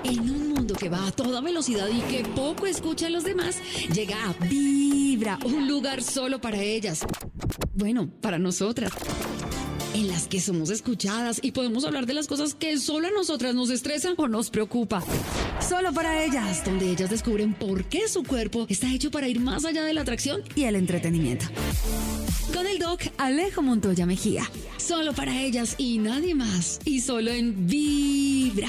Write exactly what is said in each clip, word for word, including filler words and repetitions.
En un mundo que va a toda velocidad y que poco escucha a los demás, llega a Vibra, un lugar solo para ellas. Bueno, para nosotras. En las que somos escuchadas y podemos hablar de las cosas que solo a nosotras nos estresan o nos preocupa. Solo para ellas, donde ellas descubren por qué su cuerpo está hecho para ir más allá de la atracción y el entretenimiento. Con el doc Alejo Montoya Mejía. Solo para ellas y nadie más. Y solo en Vibra.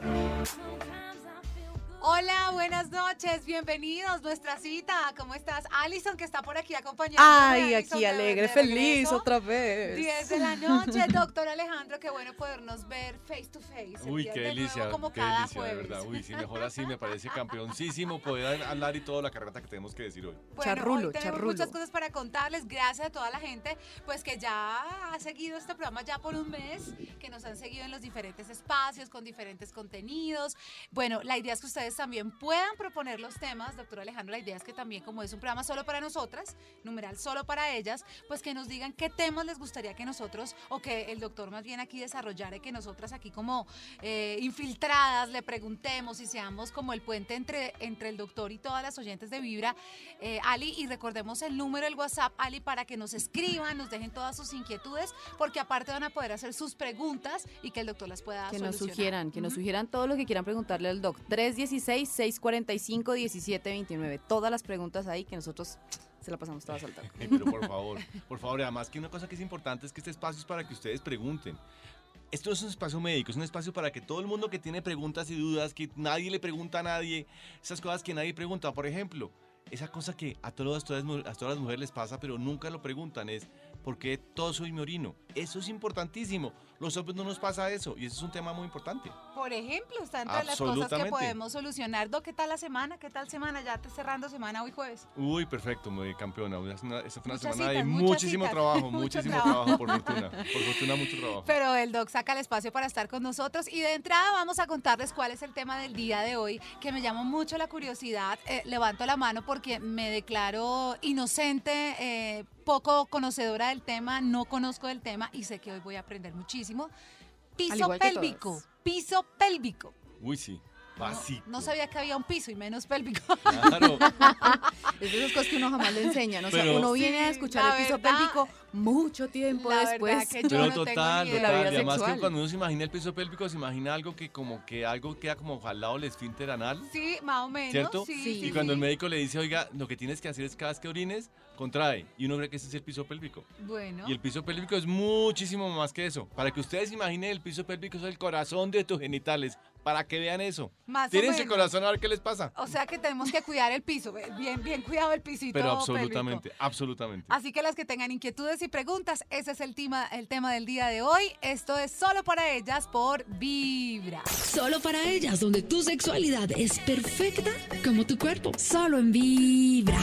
Hola, buenas noches, bienvenidos, nuestra cita. ¿Cómo estás? Alison, que está por aquí acompañando. Ay, aquí alegre, feliz otra vez. diez de la noche, doctor Alejandro, qué bueno podernos ver face to face. Uy, qué delicia, como qué cada delicia, de jueves. verdad. Uy, sí, mejor así, me parece campeoncísimo poder hablar y toda la carreta que tenemos que decir hoy. Bueno, charrulo, hoy tenemos charrulo. muchas cosas para contarles, gracias a toda la gente, pues que ya ha seguido este programa ya por un mes, que nos han seguido en los diferentes espacios, con diferentes contenidos. Bueno, la idea es que ustedes también puedan proponer los temas, doctor Alejandro, la idea es que también, como es un programa solo para nosotras, numeral solo para ellas, pues que nos digan qué temas les gustaría que nosotros, o que el doctor más bien aquí desarrollara, y que nosotras aquí como eh, infiltradas le preguntemos y seamos como el puente entre, entre el doctor y todas las oyentes de Vibra. eh, Ali, y recordemos el número del WhatsApp, Ali, para que nos escriban, nos dejen todas sus inquietudes, porque aparte van a poder hacer sus preguntas y que el doctor las pueda Que solucionar. nos sugieran, que Uh-huh. nos sugieran todo lo que quieran preguntarle al doc. tres uno seis, seis cuatro cinco, uno siete dos nueve. Todas las preguntas ahí que nosotros se la pasamos todas al doc. Eh, Pero por favor, por favor, además que una cosa que es importante es que este espacio es para que ustedes pregunten. Esto no es un espacio médico, es un espacio para que todo el mundo que tiene preguntas y dudas, que nadie le pregunta a nadie, esas cosas que nadie pregunta, por ejemplo, esa cosa que a todas, todas, a todas las mujeres les pasa, pero nunca lo preguntan, es ¿por qué todo soy mi orino? Eso es importantísimo. Los hombres no nos pasa eso y ese es un tema muy importante. Por ejemplo, está entre las cosas que Absolutamente. podemos solucionar. Doc, ¿qué tal la semana? ¿Qué tal semana? Ya te cerrando semana hoy jueves. Uy, perfecto, muy campeona. Esta fue una, esta fue una Muchas semana citas, de muchas muchísimo citas, trabajo, mucho muchísimo trabajo. trabajo, por fortuna. Por fortuna, mucho trabajo. Pero el doc saca el espacio para estar con nosotros y de entrada vamos a contarles cuál es el tema del día de hoy, que me llama mucho la curiosidad. Eh, levanto la mano porque me declaro inocente, eh, poco conocedora del tema, no conozco del tema y sé que hoy voy a aprender muchísimo. Al Piso igual que pélvico, todas. piso pélvico. Uy, sí, básico. No, no sabía que había un piso y menos pélvico. Claro. Es de esas cosas que uno jamás le enseñan. O sea, Pero- uno viene a Sí, escuchar la el piso verdad- pélvico mucho tiempo La después. verdad que yo Pero no tengo total, ni idea. la total. vida Y además sexual. que cuando uno se imagina el piso pélvico, se imagina algo que como que algo queda como al lado del esfínter anal. Sí, más o menos. ¿Cierto? Sí, Sí. sí, Y cuando el sí. médico le dice, oiga, lo que tienes que hacer es cada vez que orines, contrae. Y uno cree que ese es el piso pélvico. Bueno. Y el piso pélvico es muchísimo más que eso. Para que ustedes imaginen, el piso pélvico es el corazón de tus genitales. Para que vean eso. Más o Tírense el menos. corazón a ver qué les pasa. O sea que tenemos que cuidar el piso, eh, bien, bien cuidado el pisito Pero pélvico. absolutamente, absolutamente. Así que las que tengan inquietudes y preguntas, ese es el tema, el tema del día de hoy. Esto es solo para ellas por Vibra. Solo para ellas, donde tu sexualidad es perfecta como tu cuerpo. Solo en Vibra.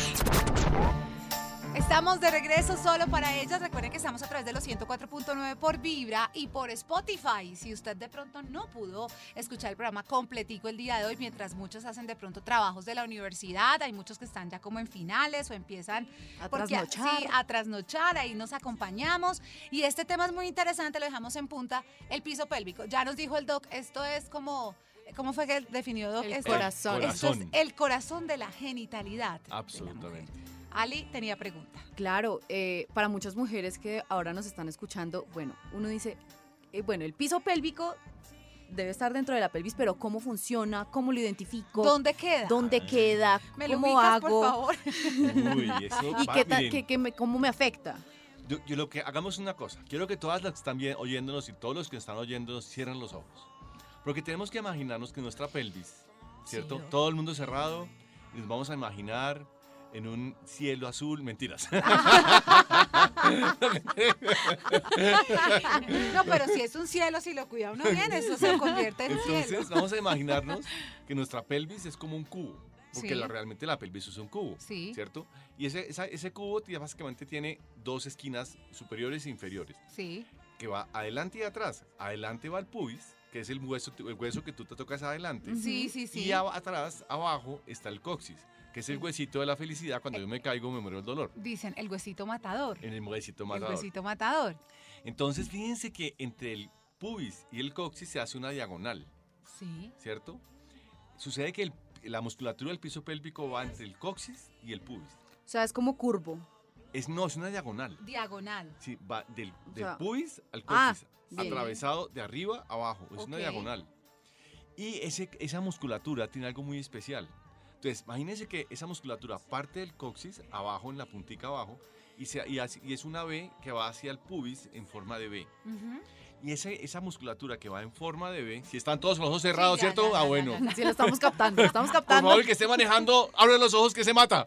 Estamos de regreso solo para ellas. Recuerden que estamos a través de los ciento cuatro punto nueve por Vibra y por Spotify. Si usted de pronto no pudo escuchar el programa completico el día de hoy, mientras muchos hacen de pronto trabajos de la universidad, hay muchos que están ya como en finales o empiezan A porque- trasnochar. sí, a trasnochar, ahí nos acompañamos. Y este tema es muy interesante, lo dejamos en punta, el piso pélvico. Ya nos dijo el doc, esto es como... ¿Cómo fue que definió doc? El esto, corazón. Esto es Corazón. el corazón de la genitalidad. de la Absolutamente. mujer. Ali tenía pregunta. Claro, eh, para muchas mujeres que ahora nos están escuchando, bueno, uno dice, eh, bueno, el piso pélvico debe estar dentro de la pelvis, pero ¿cómo funciona? ¿Cómo lo identifico? ¿Dónde queda? ¿Dónde queda? ¿Me lo ¿Cómo ubicas, hago? por favor? Uy, eso ¿Y va, qué tal, miren. qué- qué me- cómo me afecta? Yo, yo lo que hagamos una cosa. Quiero que todas las que están bien, oyéndonos y todos los que están oyéndonos cierren los ojos. Porque tenemos que imaginarnos que nuestra pelvis, ¿cierto? Sí, ¿no? Todo el mundo cerrado y nos vamos a imaginar en un cielo azul. Mentiras. No, pero si es un cielo, si lo cuida uno bien, eso se convierte en Entonces cielo. vamos a imaginarnos que nuestra pelvis es como un cubo. Porque Sí. la- realmente la pelvis es un cubo, Sí. ¿cierto? Y ese, esa- ese cubo ya básicamente tiene dos esquinas superiores e inferiores, Sí, que va adelante y atrás. Adelante va el pubis, que es el hueso, el hueso que tú te tocas adelante. sí, sí, sí. Y a- atrás, abajo, está el coxis, que es el huesito de la felicidad. Cuando yo me caigo, me muero el dolor. Dicen el huesito matador. En el huesito El matador. huesito matador. Entonces, fíjense que entre el pubis y el coxis se hace una diagonal, Sí. ¿cierto? sucede que el- la musculatura del piso pélvico va entre el coxis y el pubis. O sea, es como curvo. Es, no, es una diagonal. Diagonal. Sí, va del, O del sea, pubis al ah, coxis, bien. atravesado de arriba a abajo. Es una Ok. diagonal. Y ese, esa musculatura tiene algo muy especial. Entonces, imagínense que esa musculatura parte del coxis, abajo, en la puntica abajo, y, se- y así- y es una V que va hacia el pubis en forma de V. Ujú. Y ese, esa musculatura que va en forma de V, si están todos los ojos cerrados, Sí, ya, ¿cierto? ya, ah, ya, bueno. ya, ya. Sí, lo estamos captando, lo estamos Por captando. favor, el que esté manejando, abre los ojos que se mata.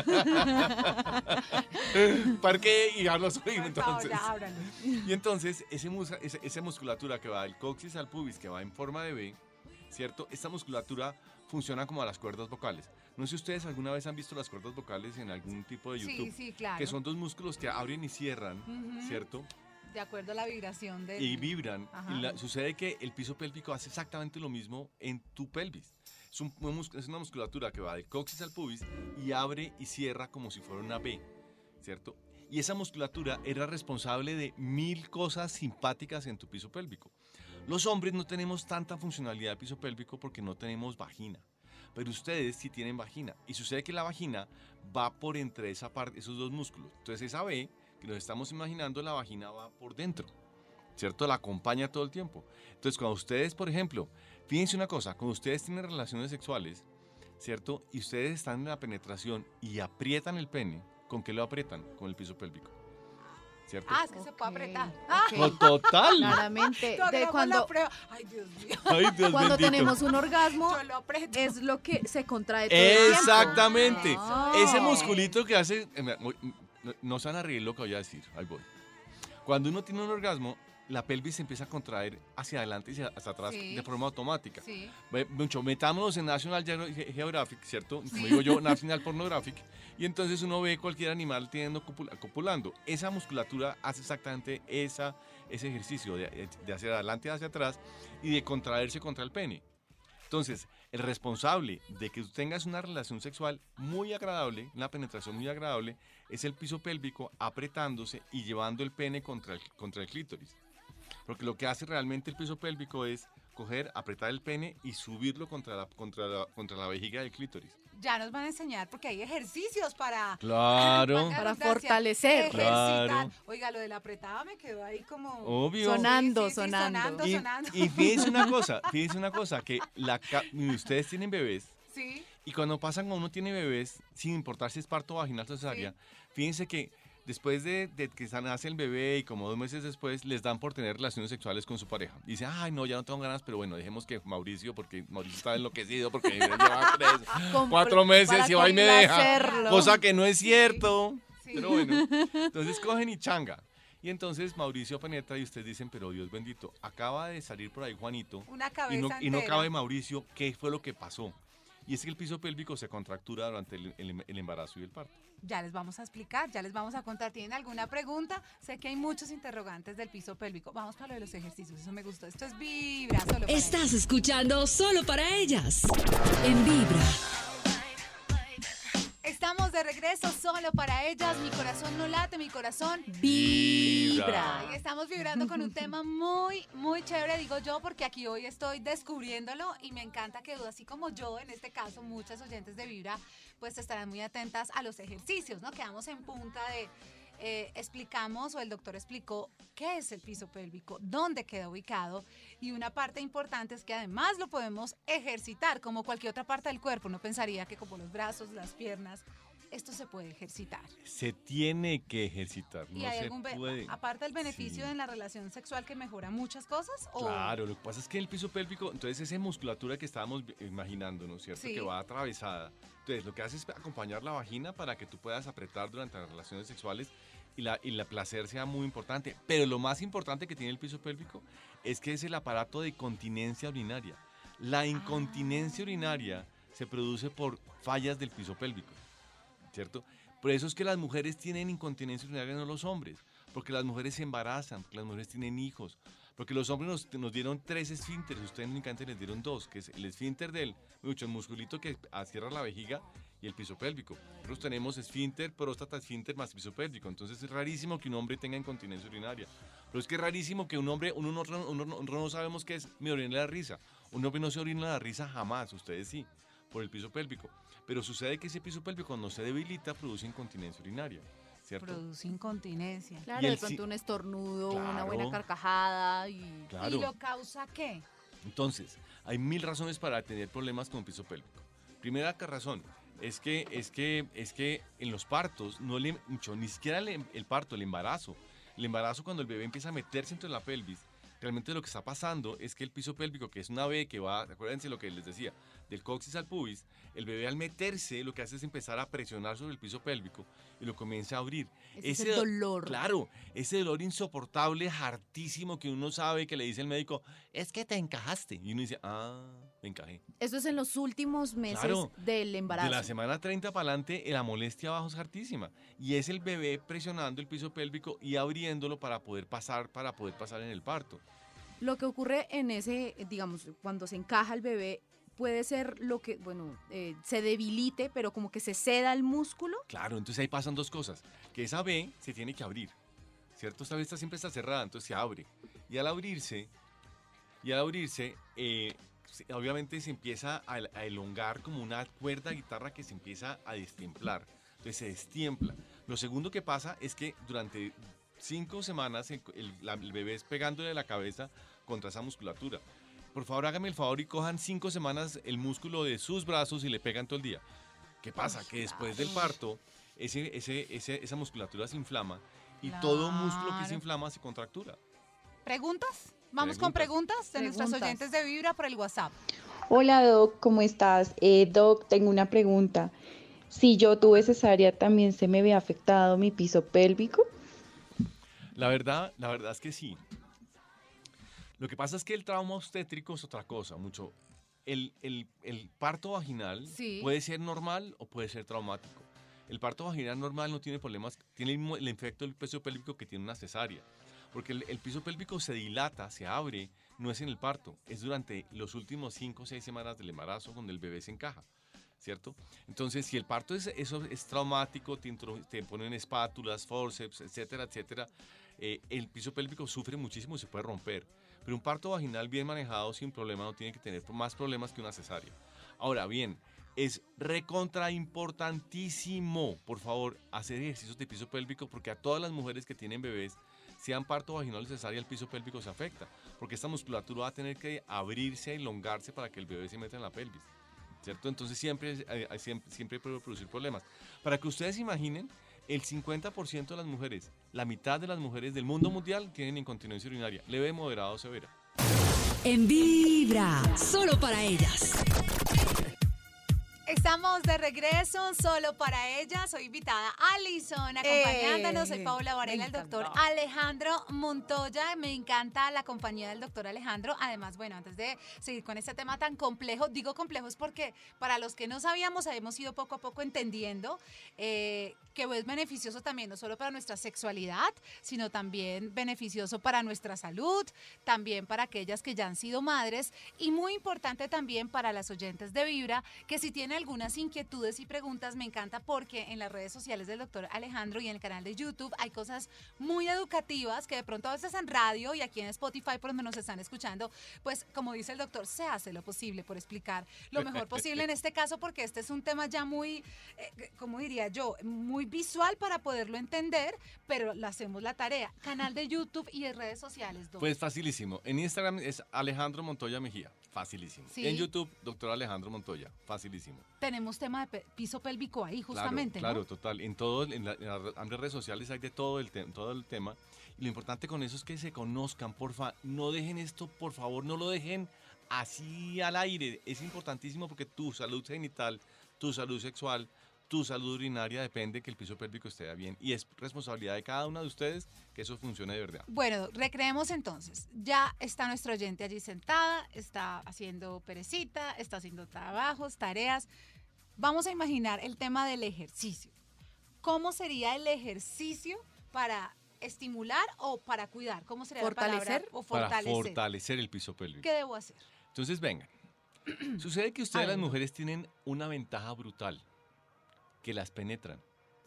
Parque y abre los ojos. Por favor, Entonces, ya, ábralo. y entonces, ese mus- ese- esa musculatura que va del coxis al pubis, que va en forma de V, ¿cierto? Esta musculatura funciona como las cuerdas vocales. No sé si ustedes alguna vez han visto las cuerdas vocales en algún tipo de YouTube. Sí, sí, claro. Que son dos músculos que abren y cierran, Ujú. ¿cierto? De acuerdo a la vibración del... Y vibran. Ajá. Y la- sucede que el piso pélvico hace exactamente lo mismo en tu pelvis. Es, un- un mus- es una musculatura que va del coxis al pubis y abre y cierra como si fuera una V, ¿cierto? Y esa musculatura era responsable de mil cosas simpáticas en tu piso pélvico. Los hombres no tenemos tanta funcionalidad del piso pélvico porque no tenemos vagina. Pero ustedes sí tienen vagina. Y sucede que la vagina va por entre esa parte, esos dos músculos. Entonces esa V que nos estamos imaginando, la vagina va por dentro, ¿cierto? La acompaña todo el tiempo. Entonces cuando ustedes, por ejemplo, fíjense una cosa, cuando ustedes tienen relaciones sexuales, ¿cierto? Y ustedes están en la penetración y aprietan el pene, ¿con qué lo aprietan? Con el piso pélvico, ¿cierto? Ah, es que se puede Ok, apretar. ok. ¡Oh, total! Claramente, Tú de hagamos cuando, la prueba. Ay, Dios mío. Ay, Dios cuando bendito. tenemos un orgasmo, Yo lo aprieto. es lo que se contrae todo el tiempo. Exactamente. Ah. Ese musculito que hace... eh, me- muy- no, no se van a reír lo que voy a decir. Ahí voy. Cuando uno tiene un orgasmo, la pelvis se empieza a contraer hacia adelante y hacia, hacia atrás Sí. de forma automática. Sí. Ve- Mucho, metámonos en National Geo- Ge- Geographic, ¿cierto? Como digo yo, National Pornographic. Y entonces uno ve cualquier animal teniendo copula- copulando. Esa musculatura hace exactamente esa, ese ejercicio de, de hacia adelante y hacia atrás y de contraerse contra el pene. Entonces, el responsable de que tú tengas una relación sexual muy agradable, una penetración muy agradable, es el piso pélvico apretándose y llevando el pene contra el, contra el clítoris. Porque lo que hace realmente el piso pélvico es coger, apretar el pene y subirlo contra la, contra la, contra la vejiga del clítoris. Ya nos van a enseñar porque hay ejercicios para... Claro, valga la Para redundancia, fortalecer. ejercitar. Claro. Oiga, lo de la apretada me quedó ahí como... obvio. Sonando, Sí, sí, sí, sonando. sonando, Y, sonando. y fíjense una cosa, fíjense una cosa, que la, ca- ustedes tienen bebés Sí. y cuando pasan cuando uno tiene bebés, sin importar si es parto vaginal o cesárea, fíjense que después de, de que nace el bebé y como dos meses después, les dan por tener relaciones sexuales con su pareja. Y dicen, ay, no, ya no tengo ganas, pero bueno, dejemos que Mauricio, porque Mauricio está enloquecido, porque lleva tres, Compl- cuatro meses para y va y me deja. complacerlo. Cosa que no es cierto. Sí. Pero bueno, entonces cogen y changa. Y entonces Mauricio penetra y ustedes dicen, pero Dios bendito, acaba de salir por ahí Juanito Una cabeza y no, y no entera. cabe Mauricio, ¿qué fue lo que pasó? Y es que el piso pélvico se contractura durante el, el- el embarazo y el parto. Ya les vamos a explicar, ya les vamos a contar. ¿Tienen alguna pregunta? Sé que hay muchos interrogantes del piso pélvico. Vamos para lo de los ejercicios, eso me gustó. Esto es Vibra, solo para Estás escuchando Solo para Ellas en Vibra. Estamos de regreso solo para ellas. Mi corazón no late, mi corazón Vibra. Y estamos vibrando con un tema muy, muy chévere, digo yo, porque aquí hoy estoy descubriéndolo y me encanta que así como yo, en este caso, muchas oyentes de Vibra, pues estarán muy atentas a los ejercicios, ¿no? Quedamos en punta de, eh, explicamos, o el doctor explicó qué es el piso pélvico, dónde queda ubicado, y una parte importante es que además lo podemos ejercitar, como cualquier otra parte del cuerpo. Uno pensaría que como los brazos, las piernas, esto se puede ejercitar. Se tiene que ejercitar, ¿Y no hay se algún, be- puede. aparte del beneficio Sí. en la relación sexual que mejora muchas cosas? ¿O? Claro, lo que pasa es que el piso pélvico, entonces esa musculatura que estábamos vi- imaginando, ¿no es cierto? Sí. Que va atravesada. Entonces lo que hace es acompañar la vagina para que tú puedas apretar durante las relaciones sexuales y la, y la placer sea muy importante. Pero lo más importante que tiene el piso pélvico es que es el aparato de continencia urinaria. La incontinencia urinaria se produce por fallas del piso pélvico, ¿cierto? Por eso es que las mujeres tienen incontinencia urinaria, no los hombres, porque las mujeres se embarazan, porque las mujeres tienen hijos, porque los hombres nos, nos dieron tres esfínteres, ustedes únicamente les dieron dos, que es el esfínter del, mucho, el musculito que cierra la vejiga y el piso pélvico. Nosotros tenemos esfínter, próstata, esfínter más piso pélvico, entonces es rarísimo que un hombre tenga incontinencia urinaria. Pero es que es rarísimo que un hombre, uno no, uno no, uno no sabemos qué es, me oriné la risa, Un hombre no se orina la risa jamás, ustedes sí, por el piso pélvico. Pero sucede que ese piso pélvico cuando se debilita produce incontinencia urinaria, ¿cierto? Produce incontinencia. Claro, Y de el pronto si- un estornudo, una Claro. buena carcajada y... Claro. ¿Y lo causa qué? Entonces, hay mil razones para tener problemas con el piso pélvico. Primera ca- razón es que, es que, es que en los partos, no le, mucho, ni siquiera el, em- el parto, el embarazo. El embarazo cuando el bebé empieza a meterse entre la pelvis, realmente lo que está pasando es que el piso pélvico, que es una B que va, acuérdense lo que les decía, del coxis al pubis, el bebé al meterse lo que hace es empezar a presionar sobre el piso pélvico y lo comienza a abrir. Ese es el do- dolor. Claro, ese dolor insoportable, hartísimo, que uno sabe que le dice el médico, es que te encajaste. Y uno dice, ah, me encajé. Eso es en los últimos meses Claro, del embarazo. De la semana treinta para adelante, la molestia abajo es hartísima. Y es el bebé presionando el piso pélvico y abriéndolo para poder pasar, para poder pasar en el parto. Lo que ocurre en ese, eh, digamos, cuando se encaja el bebé, puede ser lo que, bueno, eh, se debilite, pero como que se ceda el músculo. Claro, entonces ahí pasan dos cosas. Que esa B se tiene que abrir, ¿cierto? Esta vista siempre está cerrada, entonces se abre. Y al abrirse, y al abrirse, eh, se- obviamente se empieza a, a elongar como una cuerda de guitarra que se empieza a destiemplar. Entonces se destiempla. Lo segundo que pasa es que durante cinco semanas el, el- la- el bebé es pegándole la cabeza contra esa musculatura. Por favor, háganme el favor y cojan cinco semanas el músculo de sus brazos y le pegan todo el día. ¿Qué pasa? Ay, Que después del claro. parto, ese, ese, ese- esa musculatura se inflama y todo músculo que se Claro. inflama se contractura. ¿Preguntas? Vamos con Preguntas. preguntas de nuestros Preguntas. oyentes de Vibra por el WhatsApp. Hola Doc, ¿cómo estás? Eh, Doc, tengo una pregunta. Si yo tuve cesárea, ¿también se me ve afectado mi piso pélvico? La verdad, la verdad es que sí. Lo que pasa es que el trauma obstétrico es otra cosa, mucho. El, el- el parto vaginal Sí. puede ser normal o puede ser traumático. El parto vaginal normal no tiene problemas, tiene el, mismo- el efecto del piso pélvico que tiene una cesárea. Porque el, el piso pélvico se dilata, se abre, no es en el parto, es durante los últimos cinco o seis semanas del embarazo donde el bebé se encaja, ¿cierto? Entonces, si el parto es, eso es traumático, te, intro- te ponen espátulas, forceps, etcétera, etcétera, eh, el piso pélvico sufre muchísimo y se puede romper. Pero un parto vaginal bien manejado, sin problema, no tiene que tener más problemas que una cesárea. Ahora bien, es recontra importantísimo, por favor, hacer ejercicios de piso pélvico porque a todas las mujeres que tienen bebés, sean parto vaginal o cesárea, el piso pélvico se afecta. Porque esta musculatura va a tener que abrirse, elongarse para que el bebé se meta en la pelvis. ¿Cierto? Entonces siempre, eh, eh, siempre, siempre puede producir problemas. Para que ustedes imaginen, el cincuenta por ciento de las mujeres, la mitad de las mujeres del mundo mundial tienen incontinencia urinaria, leve, moderada o severa. En Vibra, solo para ellas. Estamos de regreso solo para ella. Soy invitada Alison, acompañándonos. Soy Eh, Paula Varela, me el doctor encantó. Alejandro Montoya. Me encanta la compañía del doctor Alejandro. Además, bueno, antes de seguir con este tema tan complejo, digo complejo es porque para los que no sabíamos, hemos ido poco a poco entendiendo eh, que es beneficioso también, no solo para nuestra sexualidad, sino también beneficioso para nuestra salud, también para aquellas que ya han sido madres y muy importante también para las oyentes de Vibra, que si tienen algunas inquietudes y preguntas, me encanta porque en las redes sociales del doctor Alejandro y en el canal de YouTube hay cosas muy educativas que de pronto a veces en radio y aquí en Spotify por donde nos están escuchando, pues como dice el doctor, se hace lo posible por explicar lo mejor posible en este caso porque este es un tema ya muy, eh, ¿cómo diría yo? Muy visual para poderlo entender, pero le hacemos la tarea. Canal de YouTube y de redes sociales, doctor. Pues facilísimo. En Instagram es Alejandro Montoya Mejía. Facilísimo. Sí. En YouTube, doctor Alejandro Montoya. Facilísimo. Tenemos tema de pe- piso pélvico ahí, justamente, Claro, ¿no? claro, total. En todo, en, la- en las ambas redes sociales hay de todo el, te- todo el tema. Y lo importante con eso es que se conozcan, porfa. No dejen esto, por favor, no lo dejen así al aire. Es importantísimo porque tu salud genital, tu salud sexual, tu salud urinaria depende que el piso pélvico esté bien. Y es responsabilidad de cada una de ustedes que eso funcione de verdad. Bueno, recreemos entonces. Ya está nuestra oyente allí sentada, está haciendo perecita, está haciendo trabajos, tareas. Vamos a imaginar el tema del ejercicio. ¿Cómo sería el ejercicio para estimular o para cuidar? ¿Cómo sería ¿Fortalecer? la palabra? O Para fortalecer. fortalecer el piso pélvico. ¿Qué debo hacer? Entonces, vengan. Sucede que ustedes, A las ver. mujeres, tienen una ventaja brutal, que las penetran.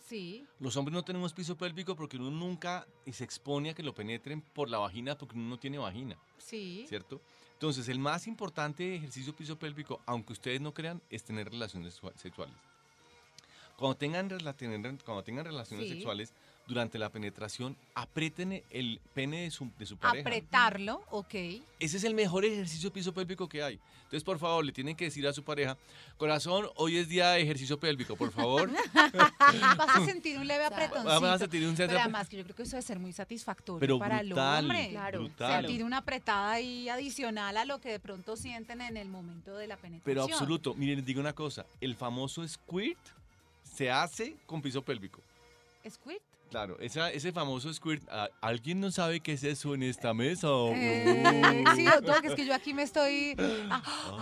Sí. Los hombres no tenemos piso pélvico porque uno nunca se expone a que lo penetren por la vagina porque uno no tiene vagina, Sí. ¿cierto? Entonces, el más importante ejercicio piso pélvico, aunque ustedes no crean, es tener relaciones sexua- sexuales. Cuando tengan, rela- tener- cuando tengan relaciones Sí. sexuales, durante la penetración, aprieten el pene de su, de su pareja. Apretarlo, ok. Ese es el mejor ejercicio piso pélvico que hay. Entonces, por favor, le tienen que decir a su pareja, corazón, hoy es día de ejercicio pélvico, por favor. Vas a sentir un leve apretoncito. Vas a sentir un Pero cierto- además que yo creo que eso debe ser muy satisfactorio Pero para brutal, el hombre. Claro, brutal. Sentir una apretada ahí adicional a lo que de pronto sienten en el momento de la penetración. Pero absoluto. Miren, les digo una cosa. El famoso squirt se hace con piso pélvico. ¿Squirt? Claro, esa, ese famoso squirt. ¿a- ¿Alguien no sabe qué es eso en esta mesa? Eh, Uh. sí, doctor, que es que yo aquí me estoy... ah,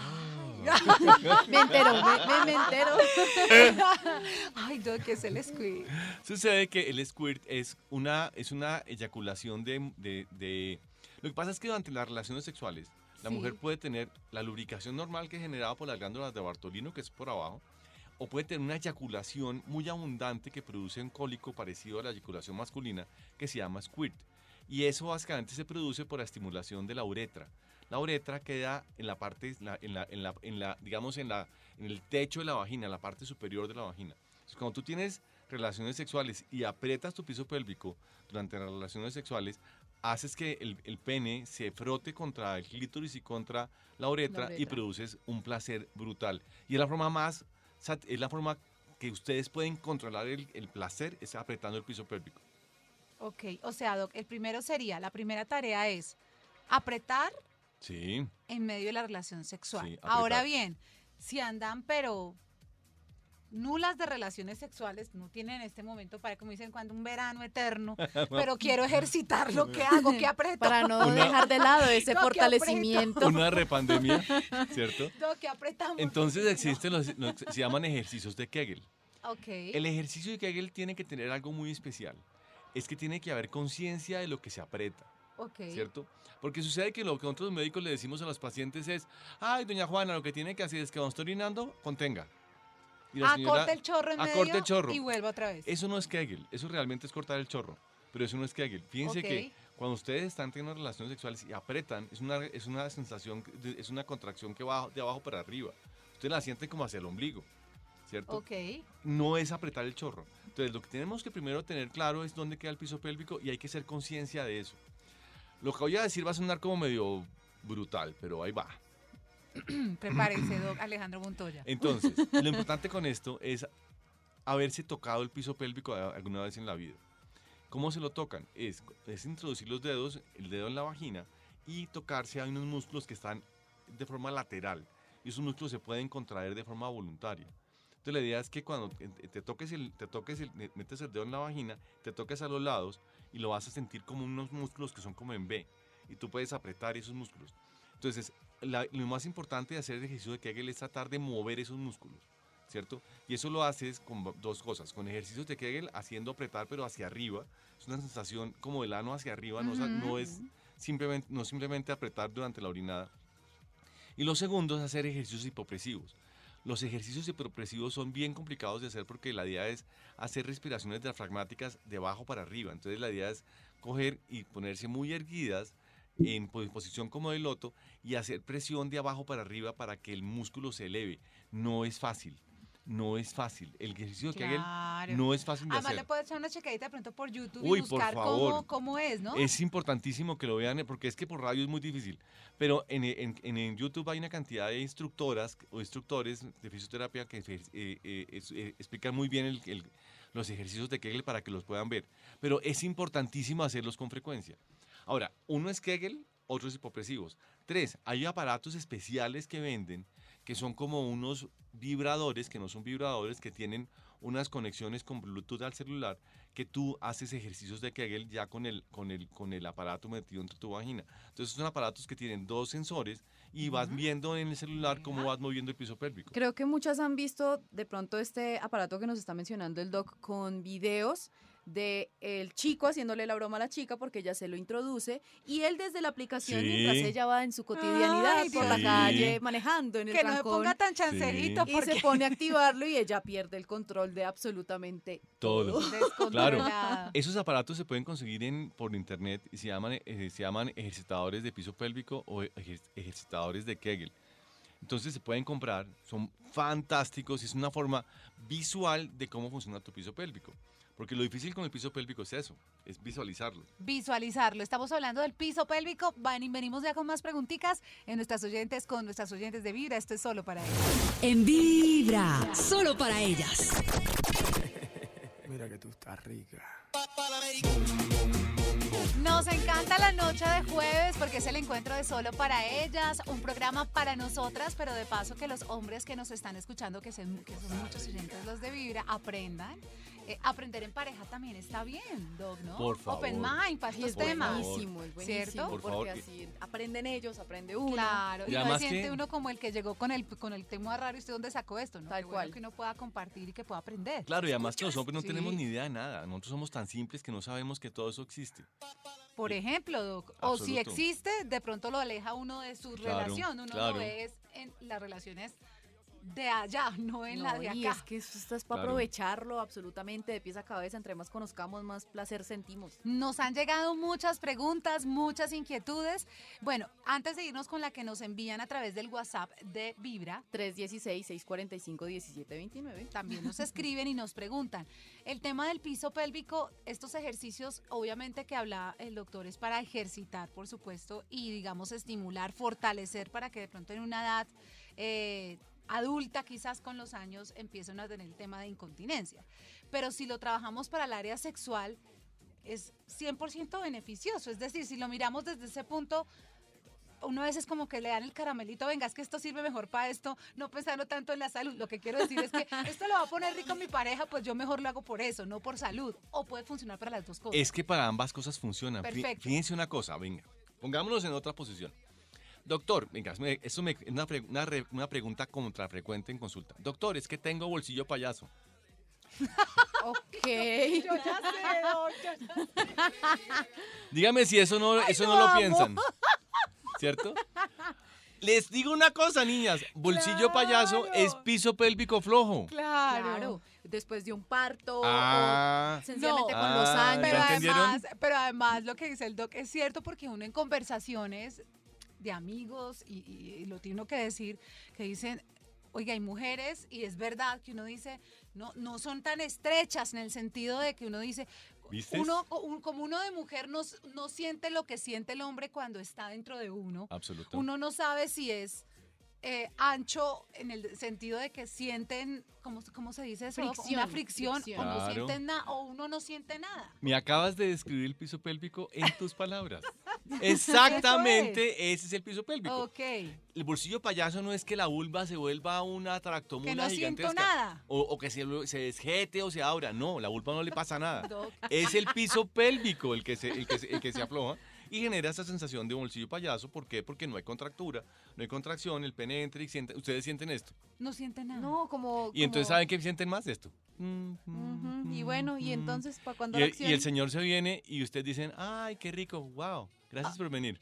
Ah. Me entero, me, me, me entero. Ay, doc, ¿qué es el squirt? Sucede que el squirt es una, es una eyaculación de, de- de- Lo que pasa es que durante las relaciones sexuales, la Sí. mujer puede tener la lubricación normal que es generada por las glándulas de Bartolino, que es por abajo, o puede tener una eyaculación muy abundante que produce un cólico parecido a la eyaculación masculina, que se llama squirt. Y eso básicamente se produce por la estimulación de la uretra. La uretra queda en la parte, la- en la, en la, en la, digamos, en, la, en el techo de la vagina, en la parte superior de la vagina. Entonces, cuando tú tienes relaciones sexuales y aprietas tu piso pélvico durante las relaciones sexuales, haces que el, el pene se frote contra el clítoris y contra la uretra, La y uretra. produces un placer brutal. Y es la forma más, sat- es la forma que ustedes pueden controlar el, el placer, es apretando el piso pélvico. Ok, o sea, doc, el primero sería, la primera tarea es apretar Sí. en medio de la relación sexual. Sí, apretar. Ahora bien, si andan pero nulas de relaciones sexuales, no tienen en este momento para, como dicen, cuando un verano eterno, pero quiero ejercitarlo, ¿qué hago? ¿Qué aprieto? Para no Una- dejar de lado ese No, que fortalecimiento. Una repandemia, ¿cierto? No, ¿qué apretamos? Entonces No. existen los, los- se llaman ejercicios de Kegel. Ok. El ejercicio de Kegel tiene que tener algo muy especial. Es que tiene que haber conciencia de lo que se aprieta, Ok. ¿cierto? Porque sucede que lo que nosotros los médicos le decimos a los pacientes es, ay, doña Juana, lo que tiene que hacer es que cuando esté orinando, contenga. Y la señora, Acorte el chorro en acorte medio el chorro. y vuelva otra vez. Eso no es Kegel, eso realmente es cortar el chorro, pero eso no es Kegel. Fíjense Ok. que cuando ustedes están teniendo relaciones sexuales y apretan, es una, es una sensación, de- es una contracción que va de abajo para arriba. Ustedes la sienten como hacia el ombligo, ¿cierto? Ok. No es apretar el chorro. Entonces, lo que tenemos que primero tener claro es dónde queda el piso pélvico y hay que hacer conciencia de eso. Lo que voy a decir va a sonar como medio brutal, pero ahí va. Prepárese, doc Alejandro Montoya. Entonces, lo importante con esto es haberse tocado el piso pélvico a- alguna vez en la vida. ¿Cómo se lo tocan? Es, es introducir los dedos, el dedo en la vagina y tocarse a unos músculos que están de forma lateral. Y esos músculos se pueden contraer de forma voluntaria. Entonces la idea es que cuando te- te toques, el, te toques el, metes el dedo en la vagina, te toques a los lados y lo vas a sentir como unos músculos que son como en V. Y tú puedes apretar esos músculos. Entonces, la- lo más importante de hacer el ejercicio de Kegel es tratar de mover esos músculos, ¿cierto? Y eso lo haces con ba- dos cosas. Con ejercicios de Kegel, haciendo apretar, pero hacia arriba. Es una sensación como el ano hacia arriba, no, sa- no es simplemente, no simplemente apretar durante la orinada. Y lo segundo es hacer ejercicios hipopresivos. Los ejercicios hipopresivos son bien complicados de hacer porque la idea es hacer respiraciones diafragmáticas de abajo para arriba. Entonces la idea es coger y ponerse muy erguidas en po- posición como de loto y hacer presión de abajo para arriba para que el músculo se eleve. No es fácil, no es fácil. El ejercicio de Kegel Claro. no es fácil de Además, hacer. le puedo echar una checadita de pronto por YouTube Uy, y por buscar favor. cómo, cómo es, ¿no? Es importantísimo que lo vean eh, porque es que por radio es muy difícil. Pero en, en- en- en YouTube hay una cantidad de instructoras o instructores de fisioterapia que eh, eh, es- eh, explican muy bien el- el- los ejercicios de Kegel para que los puedan ver. Pero es importantísimo hacerlos con frecuencia. Ahora, uno es Kegel, otros hipopresivos. Tres, hay aparatos especiales que venden que son como unos vibradores, que no son vibradores, que tienen unas conexiones con Bluetooth al celular, que tú haces ejercicios de Kegel ya con el, con el, con el aparato metido entre tu vagina. Entonces son aparatos que tienen dos sensores y vas viendo en el celular cómo vas moviendo el piso pélvico. Creo que muchas han visto de pronto este aparato que nos está mencionando el doc con videos de el chico haciéndole la broma a la chica porque ella se lo introduce y él desde la aplicación Sí. mientras ella va en su cotidianidad Ay, por la Dios. calle manejando en el Que no se trancón ponga tan chancerito Sí. y porque se pone a activarlo y ella pierde el control de absolutamente Todo. descontrolada. Esos aparatos se pueden conseguir en, por internet y se llaman, eh, se llaman ejercitadores de piso pélvico o ejer- ejercitadores de Kegel. Entonces se pueden comprar, son fantásticos y es una forma visual de cómo funciona tu piso pélvico. Porque lo difícil con el piso pélvico es eso, es visualizarlo. Visualizarlo. Estamos hablando del piso pélvico. Van- Venimos ya con más preguntitas en nuestras oyentes, con nuestras oyentes de Vibra. Esto es solo para ellos. En Vibra, solo para ellas. Mira que tú estás rica. Nos encanta la noche de jueves porque es el encuentro de Solo para Ellas, un programa para nosotras, pero de paso que los hombres que nos están escuchando, que son, que son muchos oyentes los de Vibra, aprendan. Eh, aprender en pareja también está bien, Doc, ¿no? Por favor. Open mind para y estos es Por temas. favor. buenísimo, es buenísimo ¿Cierto? Por porque favor, así aprenden ellos, aprende uno. Claro, Y y, no se además siente que- uno como el que llegó con el, con el tema raro y usted dónde sacó esto, ¿no? Tal Qué bueno cual. que uno pueda compartir y que pueda aprender. Claro, y además que los hombres no Sí. tenemos ni idea de nada. Nosotros somos tan simples que no sabemos que todo eso existe. Por ejemplo, Doc, o si Absoluto. existe, de pronto lo aleja uno de su Claro, relación. Uno claro. lo ve es en las relaciones de allá, no en No, la de y acá. es que esto es para Claro. aprovecharlo absolutamente de pies a cabeza. Entre más conozcamos, más placer sentimos. Nos han llegado muchas preguntas, muchas inquietudes. Bueno, antes de irnos con la que nos envían a través del WhatsApp de Vibra, tres uno seis, seis cuatro cinco, uno siete dos nueve. también nos escriben y nos preguntan. El tema del piso pélvico, estos ejercicios, obviamente que habla el doctor, es para ejercitar, por supuesto, y digamos estimular, fortalecer para que de pronto en una edad eh, adulta, quizás con los años, empiecen a tener el tema de incontinencia. Pero si lo trabajamos para el área sexual, es cien por ciento beneficioso. Es decir, si lo miramos desde ese punto, uno a veces como que le dan el caramelito, venga, es que esto sirve mejor para esto, no pensando tanto en la salud. Lo que quiero decir es que esto lo va a poner rico mi pareja, pues yo mejor lo hago por eso, no por salud. O puede funcionar para las dos cosas. Es que para ambas cosas funcionan. Fí- Perfecto. Fíjense una cosa, venga. Pongámonos en otra posición. Doctor, venga, me- eso me, es una, pre- una, re- una pregunta contrafrecuente en consulta. Doctor, es que tengo bolsillo payaso. Ok. Dígame si eso no, eso no lo piensan. ¿Cierto? Les digo una cosa, niñas. Bolsillo payaso es piso pélvico flojo. Claro. Claro. Después de un parto Ah. o sencillamente No. con los Ah, años. Pero ¿ya entendieron? además, pero además lo que dice el doc es cierto porque uno en conversaciones de amigos y, y- y lo tiene uno que decir, que dicen, oiga, hay mujeres y es verdad que uno dice, no, no son tan estrechas en el sentido de que uno dice, ¿Vistes? uno un- como uno de mujer no, s- no siente lo que siente el hombre cuando está dentro de uno. Absoluto. Uno no sabe si es eh, ancho en el sentido de que sienten, ¿cómo, cómo se dice eso? Fricción, Una fricción, fricción. o no Claro. sienten nada, o uno no siente nada. Me acabas de describir el piso pélvico en tus palabras. Exactamente, ese es el piso pélvico. Ok, El bolsillo payaso no es que la vulva se vuelva una tractomula que no siento gigantesca. nada. O, o que se, se desjete o se abra. No, la vulva no le pasa nada. Doc. Es el piso pélvico el que se, el que se, el que se afloja y genera esa sensación de bolsillo payaso. ¿Por qué? Porque no hay contractura, no hay contracción, el pene entra y siente, ustedes sienten esto. No siente nada. No, como. Y entonces como- ¿saben qué sienten más de esto? Mm, Ujú, Y bueno, y entonces, ¿para cuándo Y la el, acción? y el señor se viene y ustedes dicen, ay, qué rico, wow, gracias por venir.